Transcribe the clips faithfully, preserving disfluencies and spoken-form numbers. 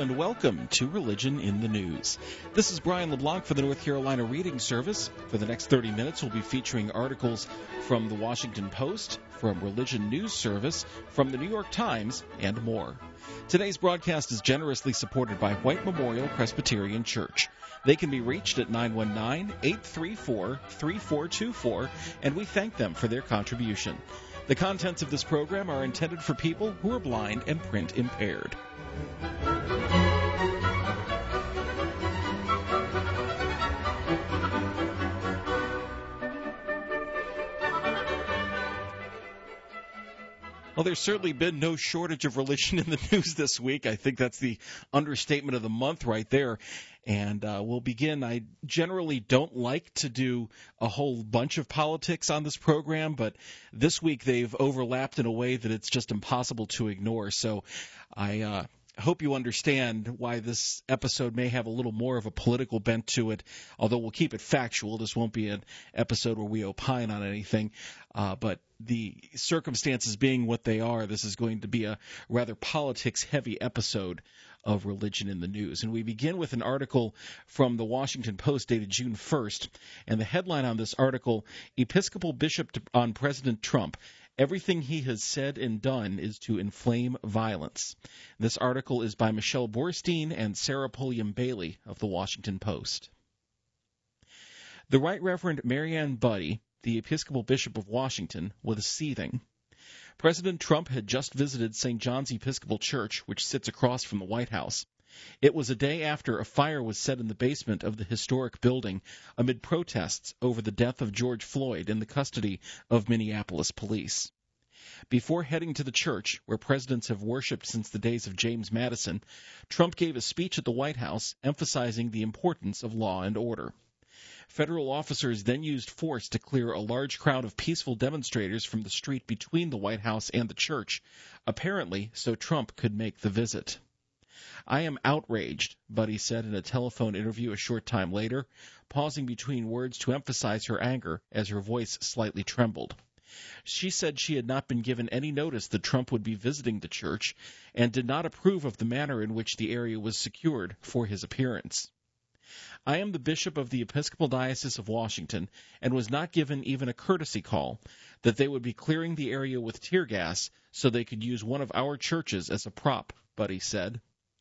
and welcome to Religion in the News. This is Brian LeBlanc for the North Carolina Reading Service. For the next thirty minutes, we'll be featuring articles from the Washington Post, from Religion News Service, from the New York Times, and more. Today's broadcast is generously supported by White Memorial Presbyterian Church. They can be reached at nine one nine, eight three four, three four two four, and we thank them for their contribution. The contents of this program are intended for people who are blind and print impaired. Well, there's certainly been no shortage of religion in the news this week. I think that's the understatement of the month right there. And uh, we'll begin. I generally don't like to do a whole bunch of politics on this program, but this week they've overlapped in a way that it's just impossible to ignore. So I uh, hope you understand why this episode may have a little more of a political bent to it, although we'll keep it factual. This won't be an episode where we opine on anything. Uh, but the circumstances being what they are, this is going to be a rather politics-heavy episode of Religion in the News. And we begin with an article from the Washington Post dated June first. And the headline on this article, Episcopal Bishop on President Trump. Everything he has said and done is to inflame violence. This article is by Michelle Borstein and Sarah Pulliam Bailey of the Washington Post. The Right Reverend Marianne Budde, the Episcopal Bishop of Washington, was seething. President Trump had just visited Saint John's Episcopal Church, which sits across from the White House. It was a day after a fire was set in the basement of the historic building amid protests over the death of George Floyd in the custody of Minneapolis police. Before heading to the church, where presidents have worshipped since the days of James Madison, Trump gave a speech at the White House emphasizing the importance of law and order. Federal officers then used force to clear a large crowd of peaceful demonstrators from the street between the White House and the church, apparently so Trump could make the visit. I am outraged, Budde said in a telephone interview a short time later, pausing between words to emphasize her anger as her voice slightly trembled. She said she had not been given any notice that Trump would be visiting the church and did not approve of the manner in which the area was secured for his appearance. I am the Bishop of the Episcopal Diocese of Washington and was not given even a courtesy call that they would be clearing the area with tear gas so they could use one of our churches as a prop, Budde said.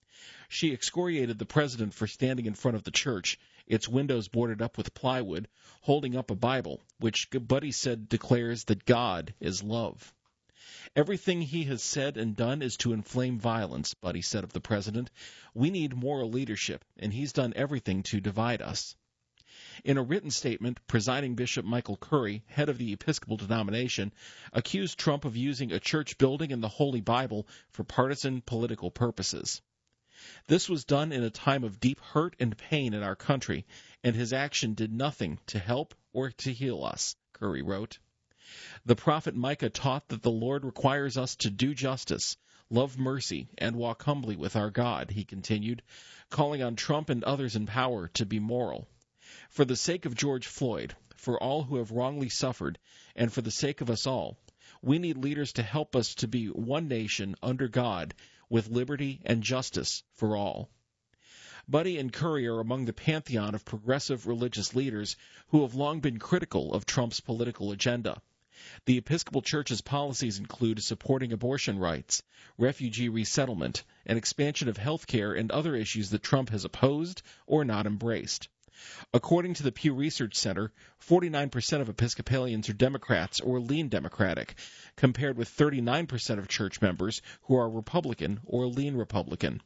She excoriated the president for standing in front of the church, its windows boarded up with plywood, holding up a Bible, which Budde said declares that God is love. Everything he has said and done is to inflame violence, Budde said of the president. We need moral leadership, and he's done everything to divide us. In a written statement, Presiding Bishop Michael Curry, head of the Episcopal denomination, accused Trump of using a church building and the Holy Bible for partisan political purposes. This was done in a time of deep hurt and pain in our country, and his action did nothing to help or to heal us, Curry wrote. The prophet Micah taught that the Lord requires us to do justice, love mercy, and walk humbly with our God, he continued, calling on Trump and others in power to be moral. For the sake of George Floyd, for all who have wrongly suffered, and for the sake of us all, we need leaders to help us to be one nation under God with liberty and justice for all. Budde and Curry are among the pantheon of progressive religious leaders who have long been critical of Trump's political agenda. The Episcopal Church's policies include supporting abortion rights, refugee resettlement, and expansion of health care and other issues that Trump has opposed or not embraced. According to the Pew Research Center, forty-nine percent of Episcopalians are Democrats or lean Democratic, compared with thirty-nine percent of church members who are Republican or lean Republican.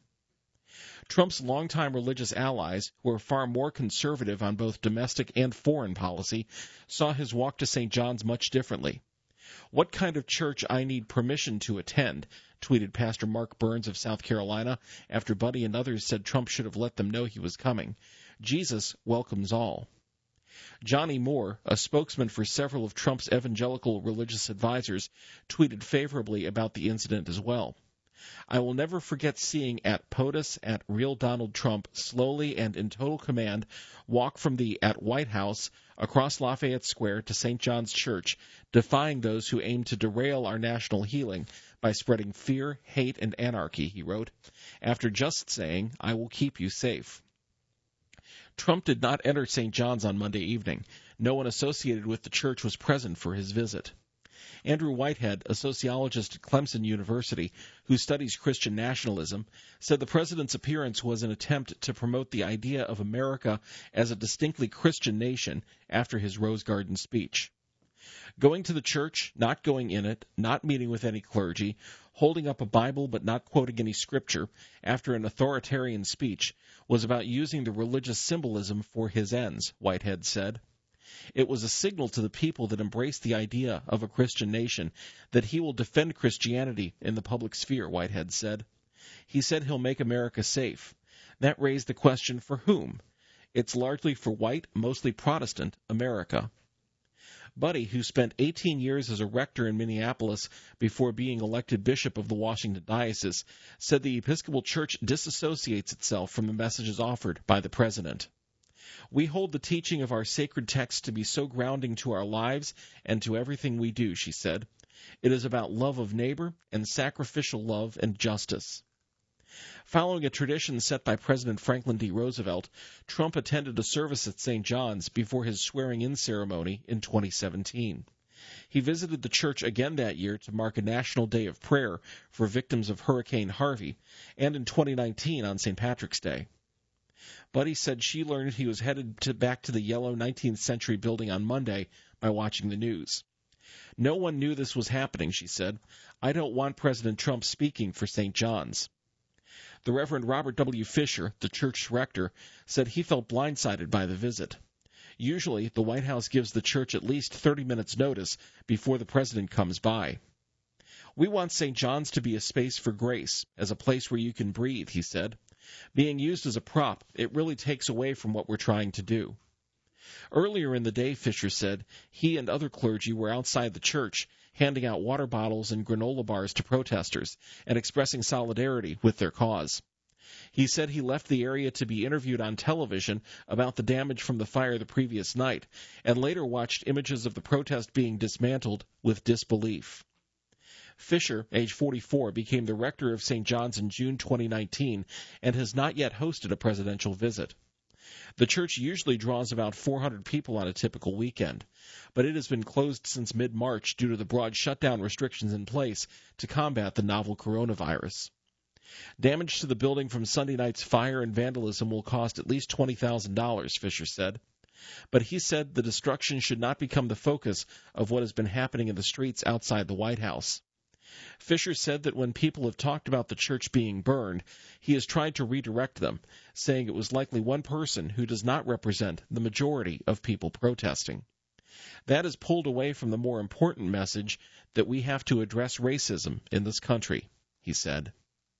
Trump's longtime religious allies, who are far more conservative on both domestic and foreign policy, saw his walk to Saint John's much differently. What kind of church I need permission to attend, tweeted Pastor Mark Burns of South Carolina after Budde and others said Trump should have let them know he was coming. Jesus welcomes all. Johnny Moore, a spokesman for several of Trump's evangelical religious advisors, tweeted favorably about the incident as well. I will never forget seeing at POTUS at Real Donald Trump slowly and in total command walk from the at White House across Lafayette Square to Saint John's Church, defying those who aim to derail our national healing by spreading fear, hate, and anarchy, he wrote, after just saying, I will keep you safe. Trump did not enter Saint John's on Monday evening. No one associated with the church was present for his visit. Andrew Whitehead, a sociologist at Clemson University who studies Christian nationalism, said the president's appearance was an attempt to promote the idea of America as a distinctly Christian nation after his Rose Garden speech. Going to the church, not going in it, not meeting with any clergy, holding up a Bible but not quoting any scripture after an authoritarian speech was about using the religious symbolism for his ends, Whitehead said. It was a signal to the people that embraced the idea of a Christian nation that he will defend Christianity in the public sphere, Whitehead said. He said he'll make America safe. That raised the question for whom? It's largely for white, mostly Protestant, America. Buddy, who spent eighteen years as a rector in Minneapolis before being elected bishop of the Washington Diocese, said the Episcopal Church disassociates itself from the messages offered by the president. We hold the teaching of our sacred text to be so grounding to our lives and to everything we do, she said. It is about love of neighbor and sacrificial love and justice. Following a tradition set by President Franklin D. Roosevelt, Trump attended a service at Saint John's before his swearing-in ceremony in twenty seventeen. He visited the church again that year to mark a national day of prayer for victims of Hurricane Harvey, and in twenty nineteen on Saint Patrick's Day. Buddy said she learned he was headed to back to the yellow nineteenth century building on Monday by watching the news. No one knew this was happening, she said. I don't want President Trump speaking for Saint John's. The Reverend Robert W. Fisher, the church rector, said he felt blindsided by the visit. Usually, the White House gives the church at least thirty minutes' notice before the president comes by. We want Saint John's to be a space for grace, as a place where you can breathe, he said. Being used as a prop, it really takes away from what we're trying to do. Earlier in the day, Fisher said, he and other clergy were outside the church, handing out water bottles and granola bars to protesters and expressing solidarity with their cause. He said he left the area to be interviewed on television about the damage from the fire the previous night, and later watched images of the protest being dismantled with disbelief. Fisher, age forty-four, became the rector of Saint John's in June twenty nineteen and has not yet hosted a presidential visit. The church usually draws about four hundred people on a typical weekend, but it has been closed since mid-March due to the broad shutdown restrictions in place to combat the novel coronavirus. Damage to the building from Sunday night's fire and vandalism will cost at least twenty thousand dollars, Fisher said. But he said the destruction should not become the focus of what has been happening in the streets outside the White House. Fisher said that when people have talked about the church being burned, he has tried to redirect them, saying it was likely one person who does not represent the majority of people protesting. That is pulled away from the more important message that we have to address racism in this country, he said.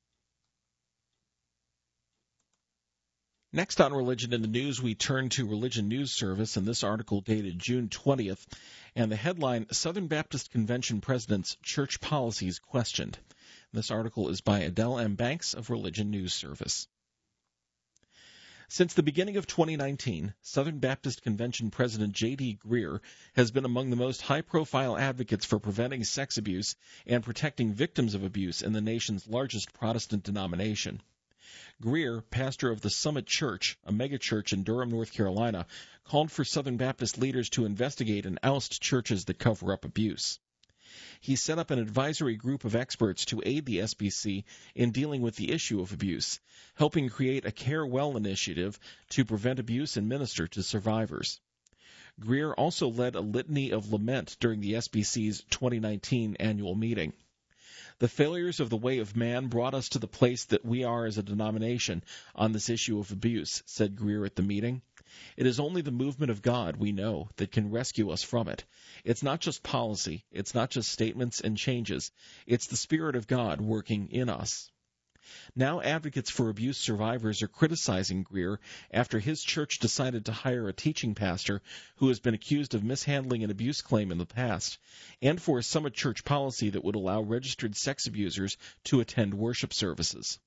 Next on Religion in the News, we turn to Religion News Service, and this article dated June twentieth, and the headline, Southern Baptist Convention President's Church Policies Questioned. This article is by Adele M. Banks of Religion News Service. Since the beginning of twenty nineteen, Southern Baptist Convention President J D. Greear has been among the most high-profile advocates for preventing sex abuse and protecting victims of abuse in the nation's largest Protestant denomination. Greear, pastor of the Summit Church, a megachurch in Durham, North Carolina, called for Southern Baptist leaders to investigate and oust churches that cover up abuse. He set up an advisory group of experts to aid the S B C in dealing with the issue of abuse, helping create a Care Well initiative to prevent abuse and minister to survivors. Greear also led a litany of lament during the S B C's twenty nineteen annual meeting. The failures of the way of man brought us to the place that we are as a denomination on this issue of abuse, said Greear at the meeting. It is only the movement of God, we know, that can rescue us from it. It's not just policy. It's not just statements and changes. It's the Spirit of God working in us. Now advocates for abuse survivors are criticizing Greer after his church decided to hire a teaching pastor who has been accused of mishandling an abuse claim in the past, and for a Summit Church policy that would allow registered sex abusers to attend worship services.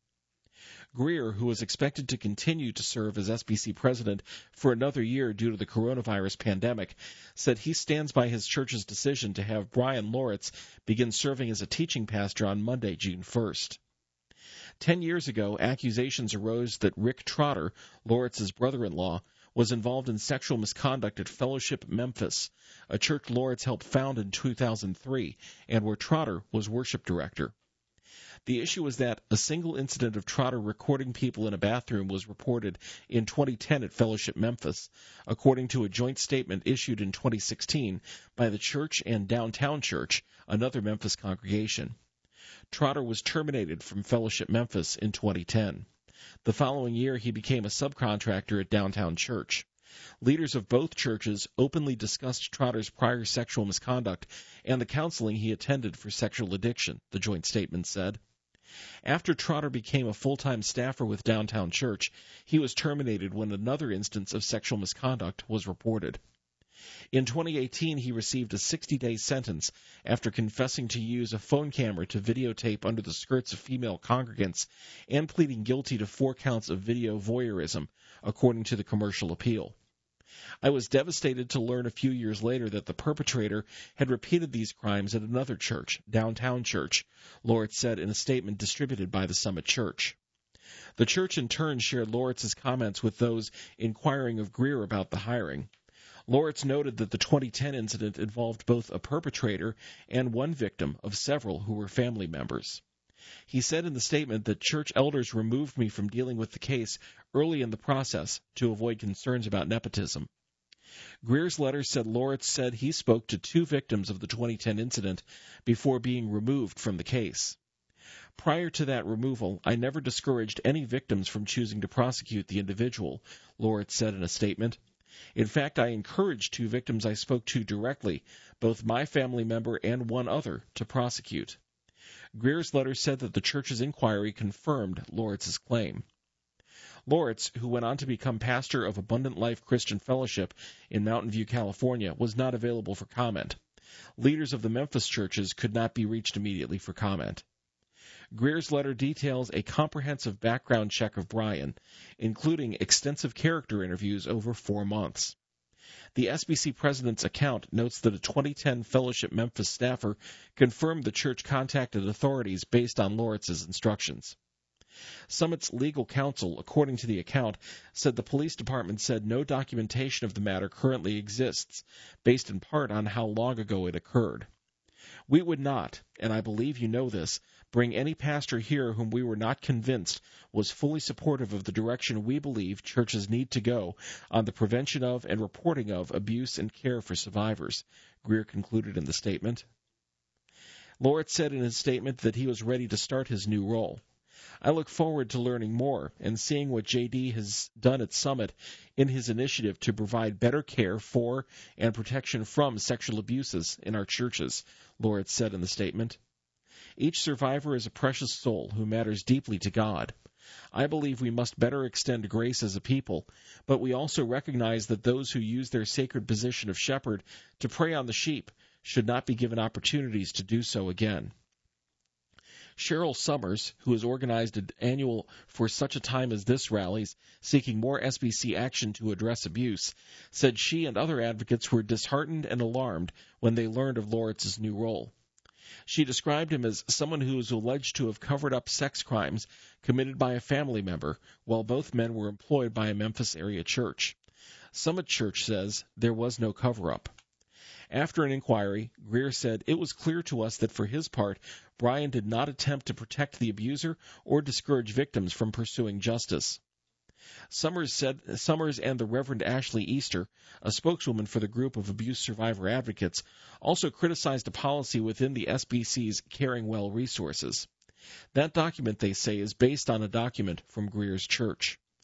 Greer, who is expected to continue to serve as S B C president for another year due to the coronavirus pandemic, said he stands by his church's decision to have Brian Loritz begin serving as a teaching pastor on Monday, June first. Ten years ago, accusations arose that Rick Trotter, Loritz's brother-in-law, was involved in sexual misconduct at Fellowship Memphis, a church Loritz helped found in two thousand three, and where Trotter was worship director. The issue was that a single incident of Trotter recording people in a bathroom was reported in twenty ten at Fellowship Memphis, according to a joint statement issued in twenty sixteen by the church and Downtown Church, another Memphis congregation. Trotter was terminated from Fellowship Memphis in twenty ten. The following year, he became a subcontractor at Downtown Church. Leaders of both churches openly discussed Trotter's prior sexual misconduct and the counseling he attended for sexual addiction, the joint statement said. After Trotter became a full-time staffer with Downtown Church, he was terminated when another instance of sexual misconduct was reported. In twenty eighteen, he received a sixty-day sentence after confessing to use a phone camera to videotape under the skirts of female congregants and pleading guilty to four counts of video voyeurism, according to the Commercial Appeal. I was devastated to learn a few years later that the perpetrator had repeated these crimes at another church, Downtown Church, Loritz said in a statement distributed by the Summit Church. The church in turn shared Loritz's comments with those inquiring of Greer about the hiring. Loritz noted that the twenty ten incident involved both a perpetrator and one victim of several who were family members. He said in the statement that church elders removed me from dealing with the case early in the process to avoid concerns about nepotism. Greer's letter said Loritz said he spoke to two victims of the twenty ten incident before being removed from the case. Prior to that removal, I never discouraged any victims from choosing to prosecute the individual, Loritz said in a statement. In fact, I encouraged two victims I spoke to directly, both my family member and one other, to prosecute. Greer's letter said that the church's inquiry confirmed Loritz's claim. Loritz, who went on to become pastor of Abundant Life Christian Fellowship in Mountain View, California, was not available for comment. Leaders of the Memphis churches could not be reached immediately for comment. Greer's letter details a comprehensive background check of Brian, including extensive character interviews over four months. The S B C president's account notes that a twenty ten Fellowship Memphis staffer confirmed the church contacted authorities based on Loritz's instructions. Summit's legal counsel, according to the account, said the police department said no documentation of the matter currently exists, based in part on how long ago it occurred. We would not, and I believe you know this, bring any pastor here whom we were not convinced was fully supportive of the direction we believe churches need to go on the prevention of and reporting of abuse and care for survivors, Greer concluded in the statement. Loritz said in his statement that he was ready to start his new role. I look forward to learning more and seeing what J D has done at Summit in his initiative to provide better care for and protection from sexual abuses in our churches, Loritz said in the statement. Each survivor is a precious soul who matters deeply to God. I believe we must better extend grace as a people, but we also recognize that those who use their sacred position of shepherd to prey on the sheep should not be given opportunities to do so again. Cheryl Summers, who has organized an annual For Such a Time as This rallies seeking more S B C action to address abuse, said she and other advocates were disheartened and alarmed when they learned of Loritz's new role. She described him as someone who is alleged to have covered up sex crimes committed by a family member while both men were employed by a Memphis area church. Summit Church says there was no cover-up. After an inquiry, Greer said it was clear to us that for his part, Brian did not attempt to protect the abuser or discourage victims from pursuing justice. Summers said Summers and the Reverend Ashley Easter, a spokeswoman for the group of abuse survivor advocates, also criticized a policy within the S B C's Caring Well resources. That document, they say, is based on a document from Greer's church.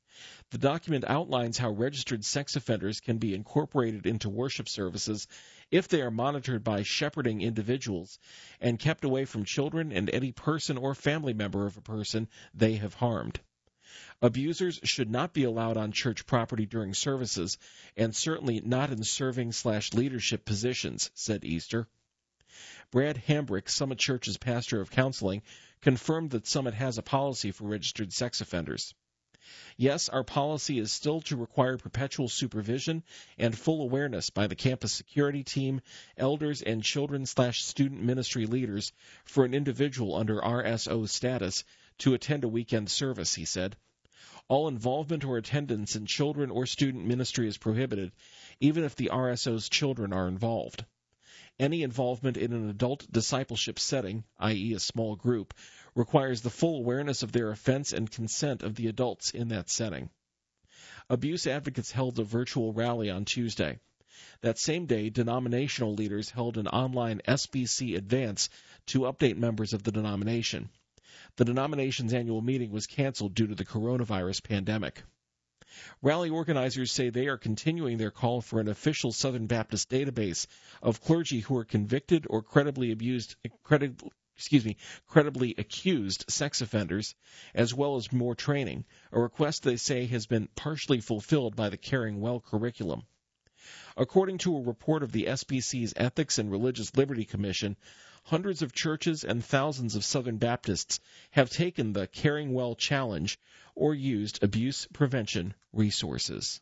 The document outlines how registered sex offenders can be incorporated into worship services if they are monitored by shepherding individuals and kept away from children and any person or family member of a person they have harmed. Abusers should not be allowed on church property during services, and certainly not in serving slash leadership positions, said Easter. Brad Hambrick, Summit Church's pastor of counseling, confirmed that Summit has a policy for registered sex offenders. Yes, our policy is still to require perpetual supervision and full awareness by the campus security team, elders, and children slash student ministry leaders for an individual under R S O status to attend a weekend service, he said. All involvement or attendance in children or student ministry is prohibited, even if the R S O's children are involved. Any involvement in an adult discipleship setting, that is a small group, requires the full awareness of their offense and consent of the adults in that setting. Abuse advocates held a virtual rally on Tuesday. That same day, denominational leaders held an online S B C advance to update members of the denomination. The denomination's annual meeting was canceled due to the coronavirus pandemic. Rally organizers say they are continuing their call for an official Southern Baptist database of clergy who are convicted or credibly abused, credib, excuse me, credibly accused sex offenders, as well as more training, a request they say has been partially fulfilled by the Caring Well curriculum. According to a report of the S B C's Ethics and Religious Liberty Commission, hundreds of churches and thousands of Southern Baptists have taken the Caring Well Challenge or used abuse prevention resources.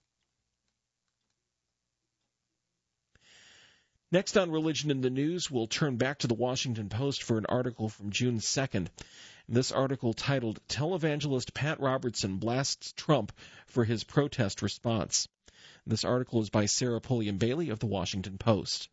Next on Religion in the News, we'll turn back to the Washington Post for an article from June second. This article titled, Televangelist Pat Robertson Blasts Trump for His Protest Response. This article is by Sarah Pulliam Bailey of the Washington Post.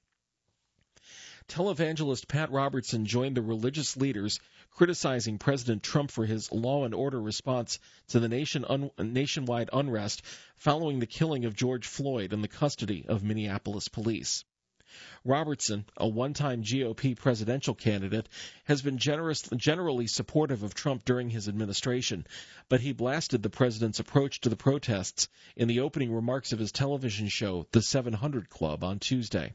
Televangelist Pat Robertson joined the religious leaders criticizing President Trump for his law and order response to the nation un- nationwide unrest following the killing of George Floyd in the custody of Minneapolis police. Robertson, a one-time G O P presidential candidate, has been generous, generally supportive of Trump during his administration, but he blasted the president's approach to the protests in the opening remarks of his television show, The seven hundred Club, on Tuesday.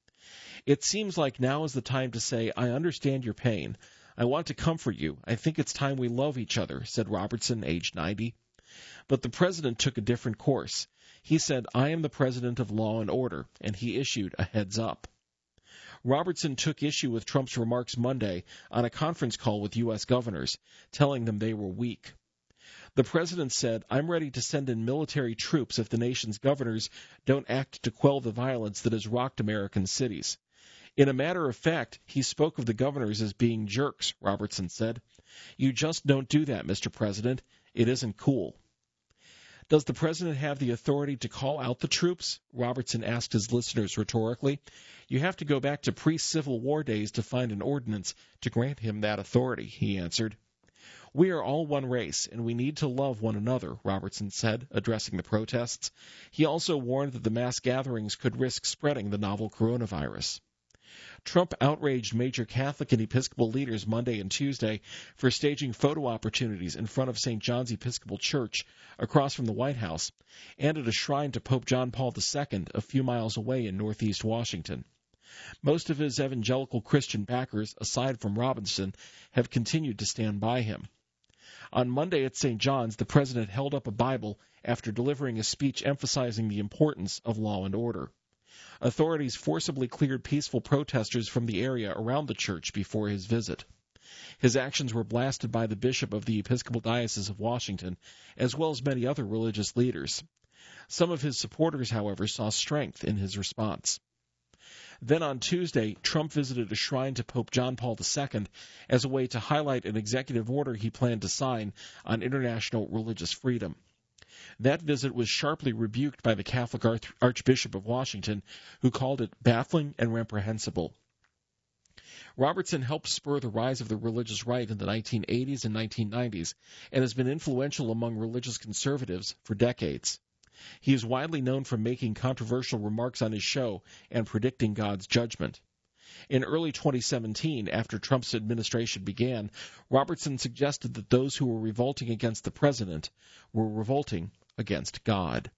It seems like now is the time to say, I understand your pain. I want to comfort you. I think it's time we love each other, said Robertson, age ninety. But the president took a different course. He said, I am the president of law and order, and he issued a heads up. Robertson took issue with Trump's remarks Monday on a conference call with U S governors, telling them they were weak. The president said, I'm ready to send in military troops if the nation's governors don't act to quell the violence that has rocked American cities. In a matter of fact, he spoke of the governors as being jerks, Robertson said. You just don't do that, Mister President. It isn't cool. Does the president have the authority to call out the troops? Robertson asked his listeners rhetorically. You have to go back to pre-Civil War days to find an ordinance to grant him that authority, he answered. We are all one race, and we need to love one another, Robertson said, addressing the protests. He also warned that the mass gatherings could risk spreading the novel coronavirus. Trump outraged major Catholic and Episcopal leaders Monday and Tuesday for staging photo opportunities in front of Saint John's Episcopal Church across from the White House and at a shrine to Pope John Paul the Second a few miles away in northeast Washington. Most of his evangelical Christian backers, aside from Robinson, have continued to stand by him. On Monday at Saint John's, the president held up a Bible after delivering a speech emphasizing the importance of law and order. Authorities forcibly cleared peaceful protesters from the area around the church before his visit. His actions were blasted by the bishop of the Episcopal Diocese of Washington, as well as many other religious leaders. Some of his supporters, however, saw strength in his response. Then on Tuesday, Trump visited a shrine to Pope John Paul the Second as a way to highlight an executive order he planned to sign on international religious freedom. That visit was sharply rebuked by the Catholic Arch- Archbishop of Washington, who called it baffling and reprehensible. Robertson helped spur the rise of the religious right in the nineteen eighties and nineteen nineties and has been influential among religious conservatives for decades. He is widely known for making controversial remarks on his show and predicting God's judgment. In early twenty seventeen, after Trump's administration began, Robertson suggested that those who were revolting against the president were revolting against God.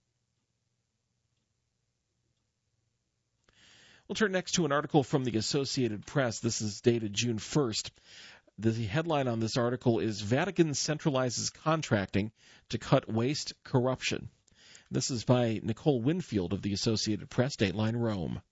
We'll turn next to an article from the Associated Press. This is dated June first. The headline on this article is Vatican Centralizes Contracting to Cut Waste Corruption. This is by Nicole Winfield of the Associated Press, Dateline Rome.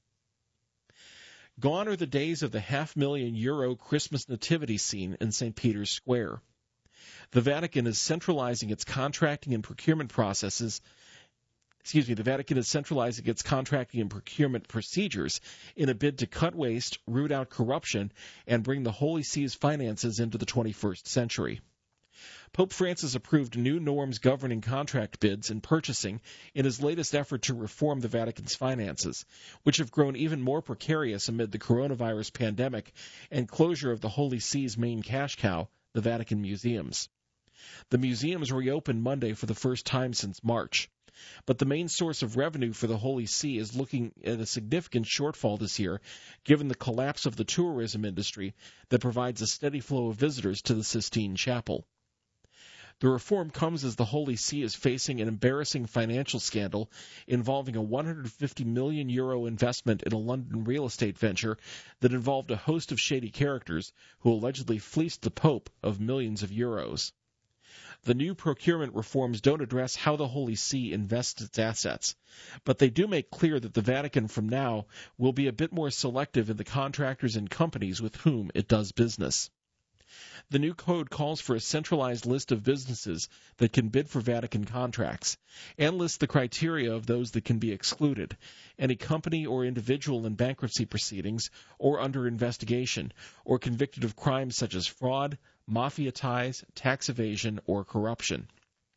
Gone are the days of the half-million euro Christmas nativity scene in Saint Peter's Square. The Vatican is centralizing its contracting and procurement processes Excuse me, the Vatican is centralizing its contracting and procurement procedures in a bid to cut waste, root out corruption, and bring the Holy See's finances into the twenty-first century. Pope Francis approved new norms governing contract bids and purchasing in his latest effort to reform the Vatican's finances, which have grown even more precarious amid the coronavirus pandemic and closure of the Holy See's main cash cow, the Vatican Museums. The museums reopened Monday for the first time since March. But the main source of revenue for the Holy See is looking at a significant shortfall this year, given the collapse of the tourism industry that provides a steady flow of visitors to the Sistine Chapel. The reform comes as the Holy See is facing an embarrassing financial scandal involving a one hundred fifty million euro investment in a London real estate venture that involved a host of shady characters who allegedly fleeced the Pope of millions of euros. The new procurement reforms don't address how the Holy See invests its assets, but they do make clear that the Vatican from now will be a bit more selective in the contractors and companies with whom it does business. The new code calls for a centralized list of businesses that can bid for Vatican contracts, and lists the criteria of those that can be excluded, any company or individual in bankruptcy proceedings or under investigation, or convicted of crimes such as fraud, mafia ties, tax evasion, or corruption.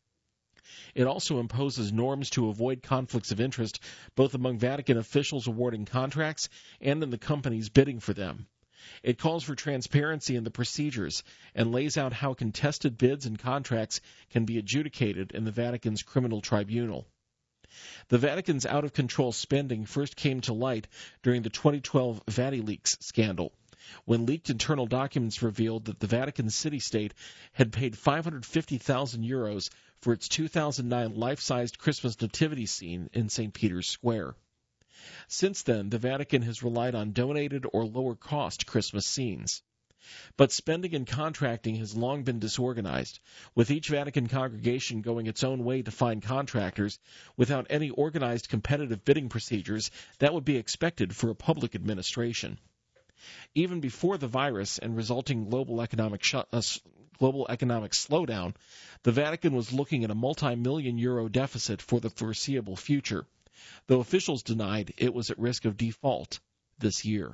It also imposes norms to avoid conflicts of interest both among Vatican officials awarding contracts and in the companies bidding for them. It calls for transparency in the procedures and lays out how contested bids and contracts can be adjudicated in the Vatican's criminal tribunal. The Vatican's out-of-control spending first came to light during the twenty twelve VatiLeaks scandal, when leaked internal documents revealed that the Vatican city-state had paid five hundred fifty thousand euros for its two thousand nine life-sized Christmas nativity scene in Saint Peter's Square. Since then, the Vatican has relied on donated or lower-cost Christmas scenes. But spending and contracting has long been disorganized, with each Vatican congregation going its own way to find contractors without any organized competitive bidding procedures that would be expected for a public administration. Even before the virus and resulting global economic sh- uh, global economic slowdown, the Vatican was looking at a multi-million euro deficit for the foreseeable future, though officials denied it was at risk of default this year.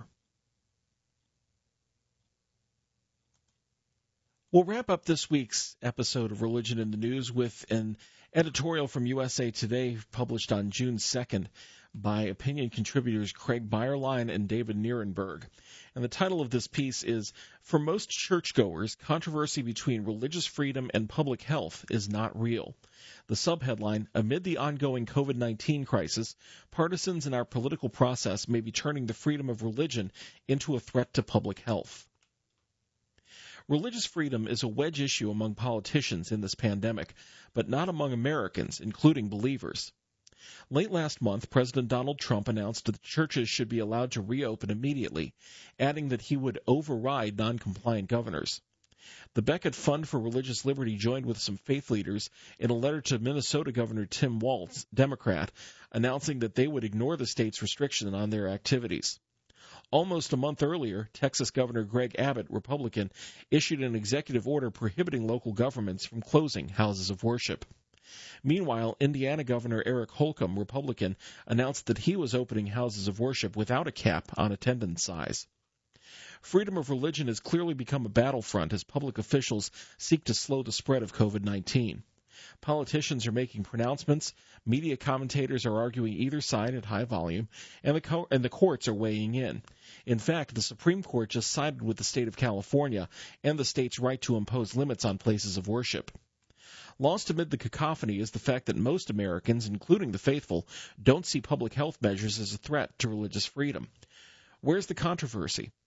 We'll wrap up this week's episode of Religion in the News with an editorial from U S A Today published on June second by opinion contributors Craig Bayerlein and David Nierenberg. And the title of this piece is, For Most Churchgoers, Controversy Between Religious Freedom and Public Health is Not Real. The subheadline, Amid the ongoing covid nineteen crisis, partisans in our political process may be turning the freedom of religion into a threat to public health. Religious freedom is a wedge issue among politicians in this pandemic, but not among Americans, including believers. Late last month, President Donald Trump announced that churches should be allowed to reopen immediately, adding that he would override non-compliant governors. The Becket Fund for Religious Liberty joined with some faith leaders in a letter to Minnesota Governor Tim Walz, Democrat, announcing that they would ignore the state's restriction on their activities. Almost a month earlier, Texas Governor Greg Abbott, Republican, issued an executive order prohibiting local governments from closing houses of worship. Meanwhile, Indiana Governor Eric Holcomb, Republican, announced that he was opening houses of worship without a cap on attendance size. Freedom of religion has clearly become a battlefront as public officials seek to slow the spread of covid nineteen. Politicians are making pronouncements, media commentators are arguing either side at high volume, and the, co- and the courts are weighing in. In fact, the Supreme Court just sided with the state of California and the state's right to impose limits on places of worship. Lost amid the cacophony is the fact that most Americans, including the faithful, don't see public health measures as a threat to religious freedom. Where's the controversy?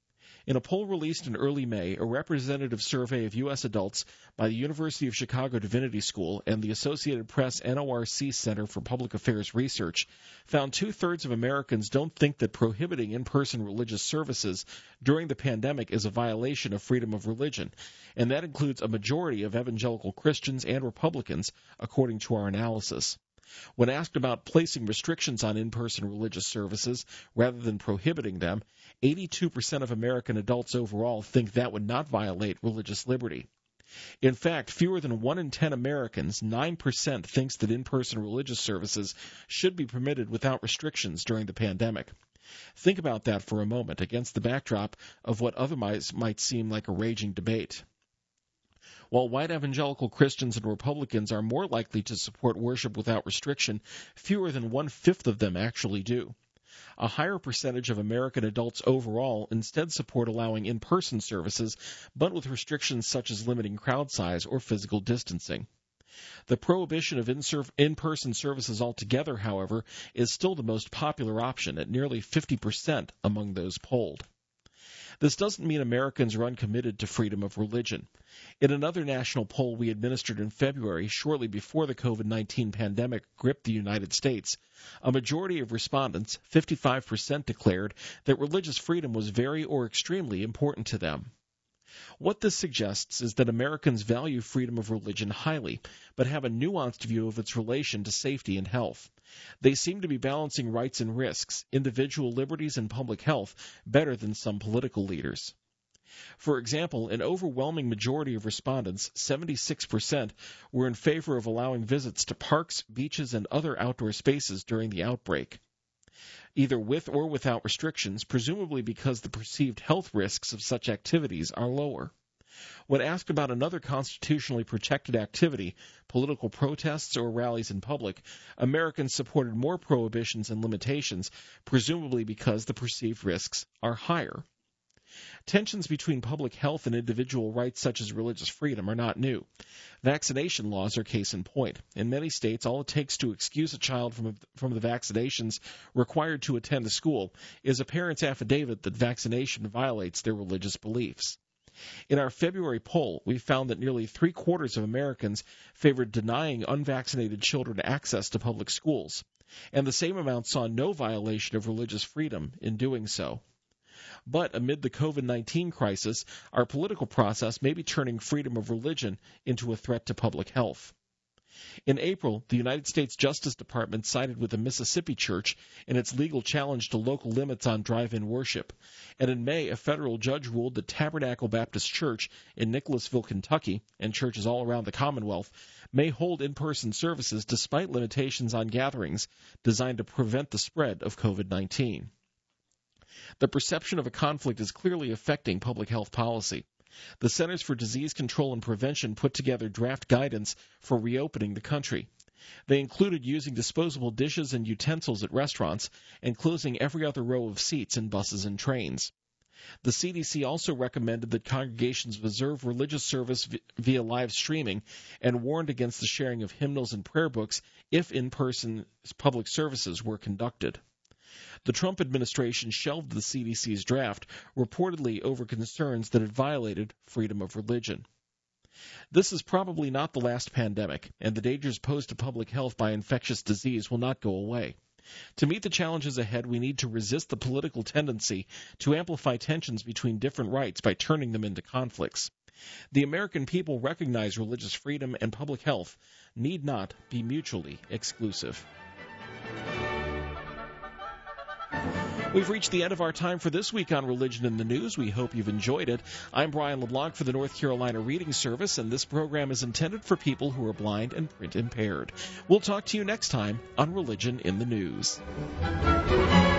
In a poll released in early May, a representative survey of U S adults by the University of Chicago Divinity School and the Associated Press N O R C Center for Public Affairs Research found two-thirds of Americans don't think that prohibiting in-person religious services during the pandemic is a violation of freedom of religion, and that includes a majority of evangelical Christians and Republicans, according to our analysis. When asked about placing restrictions on in-person religious services rather than prohibiting them, eighty-two percent of American adults overall think that would not violate religious liberty. In fact, fewer than one in ten Americans, nine percent, thinks that in-person religious services should be permitted without restrictions during the pandemic. Think about that for a moment against the backdrop of what otherwise might seem like a raging debate. While white evangelical Christians and Republicans are more likely to support worship without restriction, fewer than one-fifth of them actually do. A higher percentage of American adults overall instead support allowing in-person services, but with restrictions such as limiting crowd size or physical distancing. The prohibition of in-person services altogether, however, is still the most popular option at nearly fifty percent among those polled. This doesn't mean Americans are uncommitted to freedom of religion. In another national poll we administered in February, shortly before the COVID nineteen pandemic gripped the United States, a majority of respondents, fifty-five percent, declared that religious freedom was very or extremely important to them. What this suggests is that Americans value freedom of religion highly, but have a nuanced view of its relation to safety and health. They seem to be balancing rights and risks, individual liberties and public health, better than some political leaders. For example, an overwhelming majority of respondents, seventy-six percent, were in favor of allowing visits to parks, beaches, and other outdoor spaces during the outbreak, either with or without restrictions, presumably because the perceived health risks of such activities are lower. When asked about another constitutionally protected activity, political protests or rallies in public, Americans supported more prohibitions and limitations, presumably because the perceived risks are higher. Tensions between public health and individual rights such as religious freedom are not new. Vaccination laws are case in point. In many states, all it takes to excuse a child from, from the vaccinations required to attend a school is a parent's affidavit that vaccination violates their religious beliefs. In our February poll, we found that nearly three-quarters of Americans favored denying unvaccinated children access to public schools, and the same amount saw no violation of religious freedom in doing so. But amid the COVID nineteen crisis, our political process may be turning freedom of religion into a threat to public health. In April, the United States Justice Department sided with a Mississippi church in its legal challenge to local limits on drive-in worship. And in May, a federal judge ruled that Tabernacle Baptist Church in Nicholasville, Kentucky, and churches all around the Commonwealth may hold in-person services despite limitations on gatherings designed to prevent the spread of COVID nineteen. The perception of a conflict is clearly affecting public health policy. The Centers for Disease Control and Prevention put together draft guidance for reopening the country. They included using disposable dishes and utensils at restaurants and closing every other row of seats in buses and trains. The C D C also recommended that congregations observe religious service via live streaming and warned against the sharing of hymnals and prayer books if in-person public services were conducted. The Trump administration shelved the C D C's draft, reportedly over concerns that it violated freedom of religion. This is probably not the last pandemic, and the dangers posed to public health by infectious disease will not go away. To meet the challenges ahead, we need to resist the political tendency to amplify tensions between different rights by turning them into conflicts. The American people recognize religious freedom and public health need not be mutually exclusive. We've reached the end of our time for this week on Religion in the News. We hope you've enjoyed it. I'm Brian LeBlanc for the North Carolina Reading Service, and this program is intended for people who are blind and print impaired. We'll talk to you next time on Religion in the News.